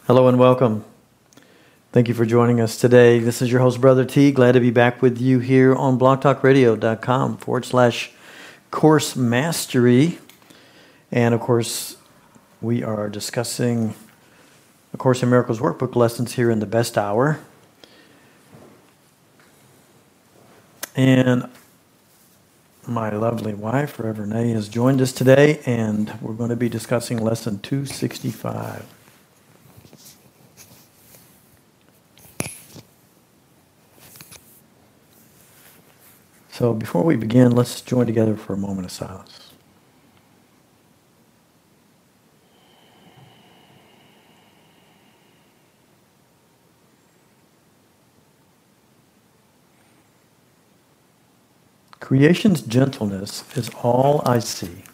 Hello and welcome. Thank you for joining us today. This is your host, Brother T. Glad to be back with you here on blogtalkradio.com/Course Mastery. And of course, we are discussing A Course in Miracles workbook lessons here in the best hour. And my lovely wife, Reverend Renee, has joined us today, and we're going to be discussing lesson 265. So before we begin, let's join together for a moment of silence. Creation's gentleness is all I see.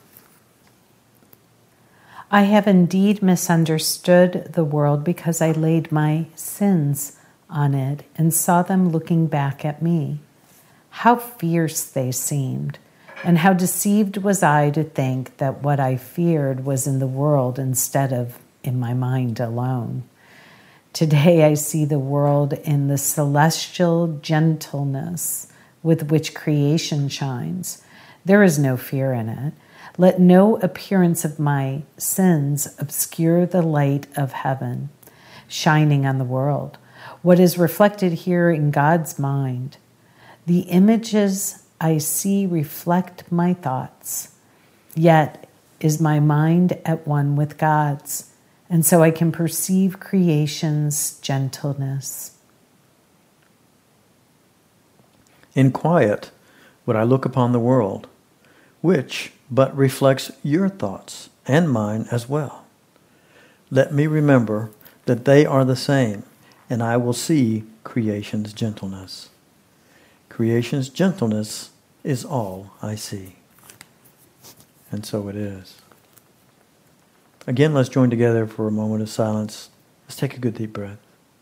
I have indeed misunderstood the world because I laid my sins on it and saw them looking back at me. How fierce they seemed, and how deceived was I to think that what I feared was in the world instead of in my mind alone. Today I see the world in the celestial gentleness with which creation shines. There is no fear in it. Let no appearance of my sins obscure the light of heaven shining on the world. What is reflected here in God's mind? The images I see reflect my thoughts, yet is my mind at one with God's, and so I can perceive creation's gentleness. In quiet would I look upon the world, which but reflects your thoughts and mine as well. Let me remember that they are the same, and I will see creation's gentleness. Creation's gentleness is all I see. And so it is. Again, let's join together for a moment of silence. Let's take a good deep breath.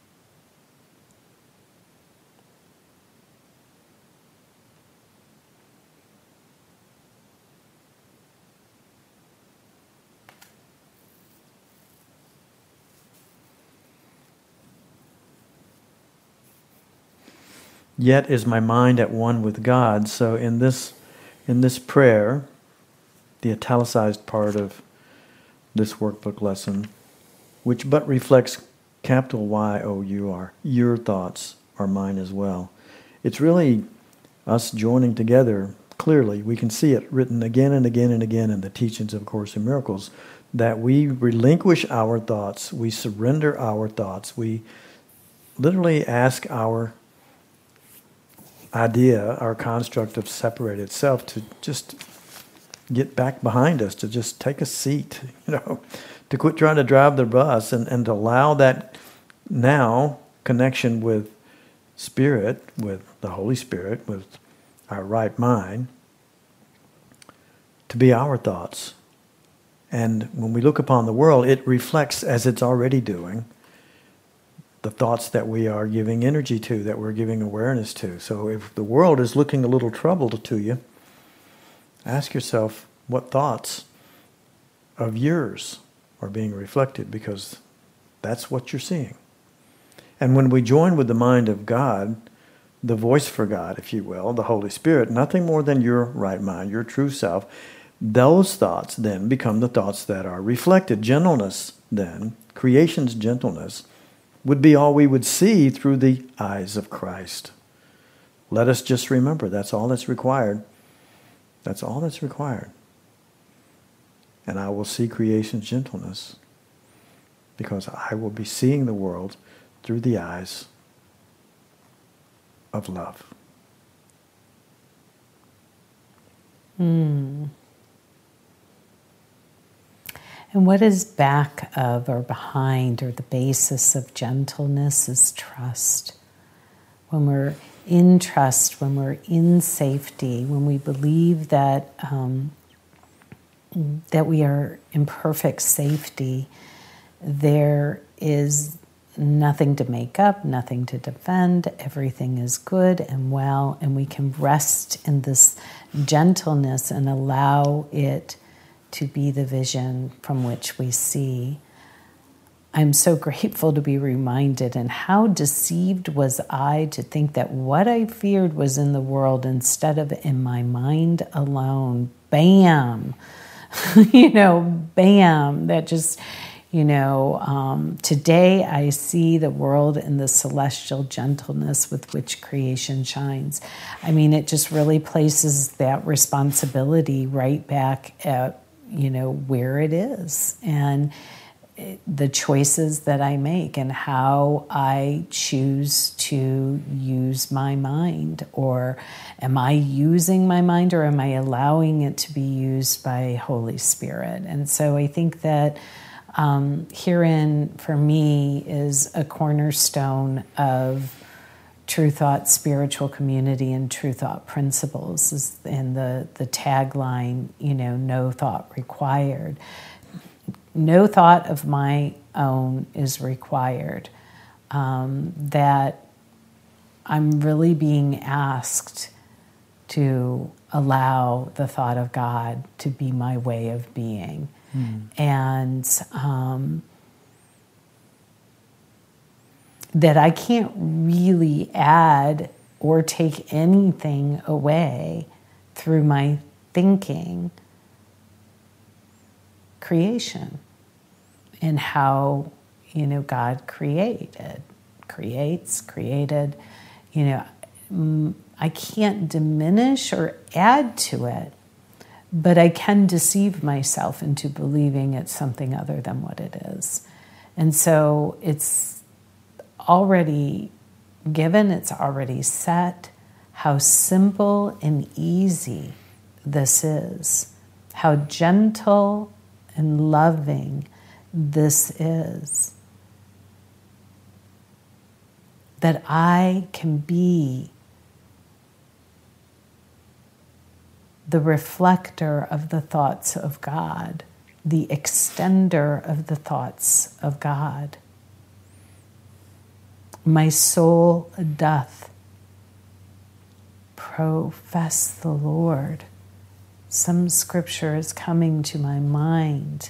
Yet is my mind at one with God. So in this prayer, the italicized part of this workbook lesson, which but reflects capital Y-O-U-R, your thoughts are mine as well. It's really us joining together clearly. We can see it written again and again and again in the teachings of A Course in Miracles, that we relinquish our thoughts, we surrender our thoughts, we literally ask our idea, our construct of separate itself to just get back behind us, to just take a seat, to quit trying to drive the bus and to allow that now connection with Spirit, with the Holy Spirit, with our right mind, to be our thoughts. And when we look upon the world, it reflects, as it's already doing, the thoughts that we are giving energy to, that we're giving awareness to. So if the world is looking a little troubled to you, ask yourself what thoughts of yours are being reflected, because that's what you're seeing. And when we join with the mind of God, the voice for God, if you will, the Holy Spirit, nothing more than your right mind, your true self, those thoughts then become the thoughts that are reflected. Gentleness then, creation's gentleness, would be all we would see through the eyes of Christ. Let us just remember, that's all that's required. That's all that's required. And I will see creation's gentleness, because I will be seeing the world through the eyes of love. And what is back of or behind or the basis of gentleness is trust. When we're in trust, when we're in safety, when we believe that that we are in perfect safety, there is nothing to make up, nothing to defend. Everything is good and well, and we can rest in this gentleness and allow it to be the vision from which we see. I'm so grateful to be reminded, and how deceived was I to think that what I feared was in the world instead of in my mind alone. Bam! Bam! That just, today I see the world in the celestial gentleness with which creation shines. I mean, it just really places that responsibility right back at, where it is. And the choices that I make and how I choose to use my mind, or am I using my mind, or am I allowing it to be used by Holy Spirit? And so I think that herein for me is a cornerstone of True Thought spiritual community and True Thought principles, and the tagline, no thought required. No thought of my own is required. That I'm really being asked to allow the thought of God to be my way of being. And that I can't really add or take anything away through my thinking creation. And how, God created. I can't diminish or add to it, but I can deceive myself into believing it's something other than what it is. And so it's already given, it's already set, how simple and easy this is, how gentle and loving this is, that I can be the reflector of the thoughts of God, the extender of the thoughts of God. My soul doth profess the Lord. Some scripture is coming to my mind.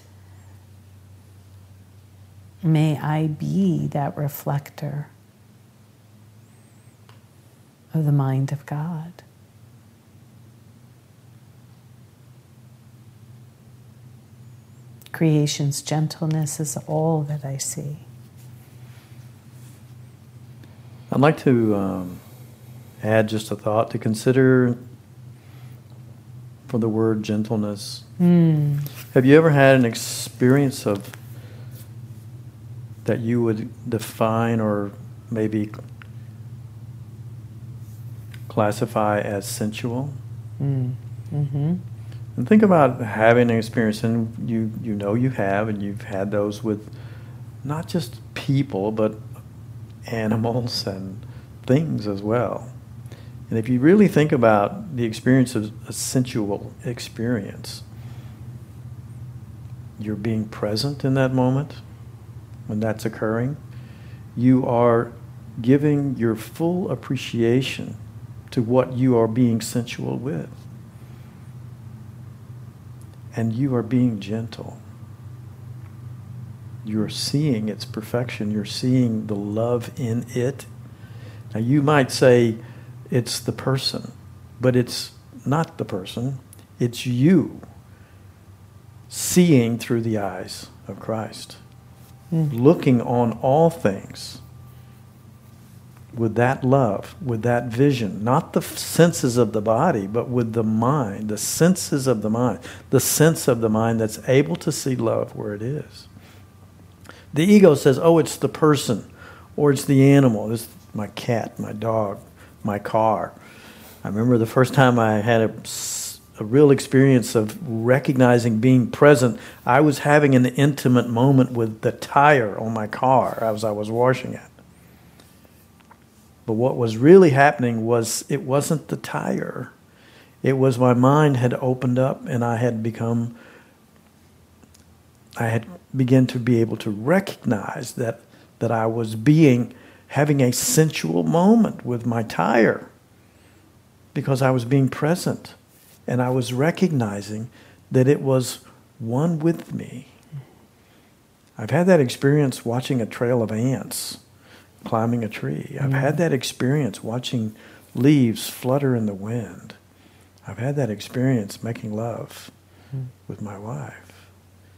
May I be that reflector of the mind of God. Creation's gentleness is all that I see. I'd like to add just a thought to consider for the word gentleness. Have you ever had an experience of that you would define or maybe classify as sensual? And think about having an experience, and you have, and you've had those with not just people, but animals and things as well. And if you really think about the experience of a sensual experience, you're being present in that moment when that's occurring. You are giving your full appreciation to what you are being sensual with. And you are being gentle. You're seeing its perfection. You're seeing the love in it. Now you might say it's the person, but it's not the person. It's you seeing through the eyes of Christ. Looking on all things with that love, with that vision, not the senses of the body, but with the mind, the senses of the mind, the sense of the mind that's able to see love where it is. The ego says, oh, it's the person, or it's the animal, it's my cat, my dog, my car. I remember the first time I had a real experience of recognizing being present. I was having an intimate moment with the tire on my car as I was washing it. But what was really happening was it wasn't the tire. It was my mind had opened up, and I had begun to be able to recognize that I was having a sensual moment with my tire because I was being present, and I was recognizing that it was one with me. I've had that experience watching a trail of ants climbing a tree. I've had that experience watching leaves flutter in the wind. I've had that experience making love with my wife.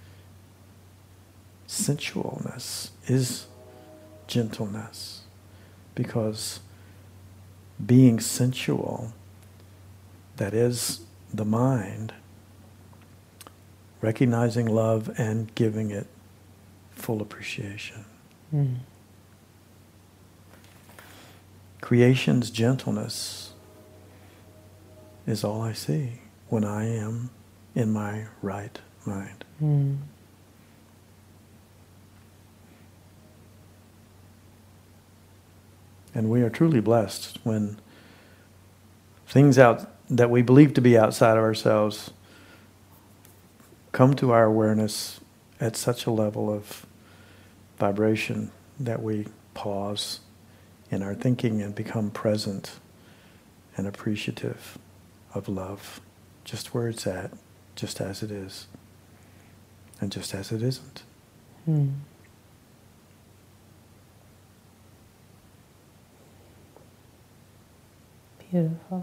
Sensualness is gentleness, because being sensual, that is the mind, recognizing love and giving it full appreciation. Creation's gentleness is all I see when I am in my right mind. And we are truly blessed when things out that we believe to be outside of ourselves come to our awareness at such a level of vibration that we pause in our thinking and become present and appreciative of love, just where it's at, just as it is, and just as it isn't. Beautiful.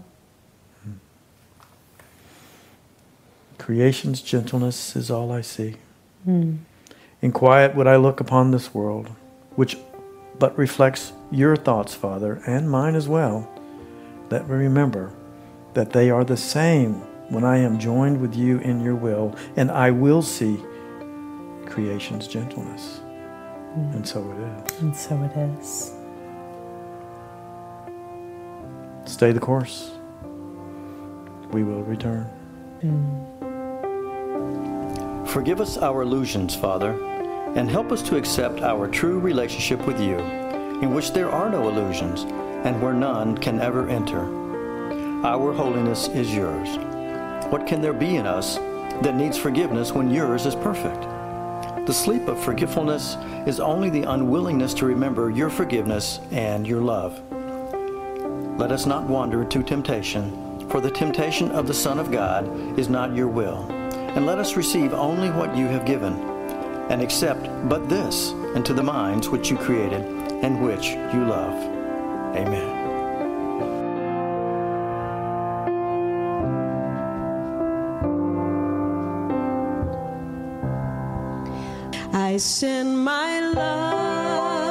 Creation's gentleness is all I see. In quiet would I look upon this world, which but reflects your thoughts, Father, and mine as well. Let me remember that they are the same when I am joined with you in your will, and I will see creation's gentleness. And so it is. And so it is. Stay the course. We will return. Forgive us our illusions, Father, and help us to accept our true relationship with you, in which there are no illusions, and where none can ever enter. Our holiness is yours. What can there be in us that needs forgiveness when yours is perfect? The sleep of forgetfulness is only the unwillingness to remember your forgiveness and your love. Let us not wander to temptation, for the temptation of the Son of God is not your will. And let us receive only what you have given, and accept but this into the minds which you created and which you love. Amen. I send my love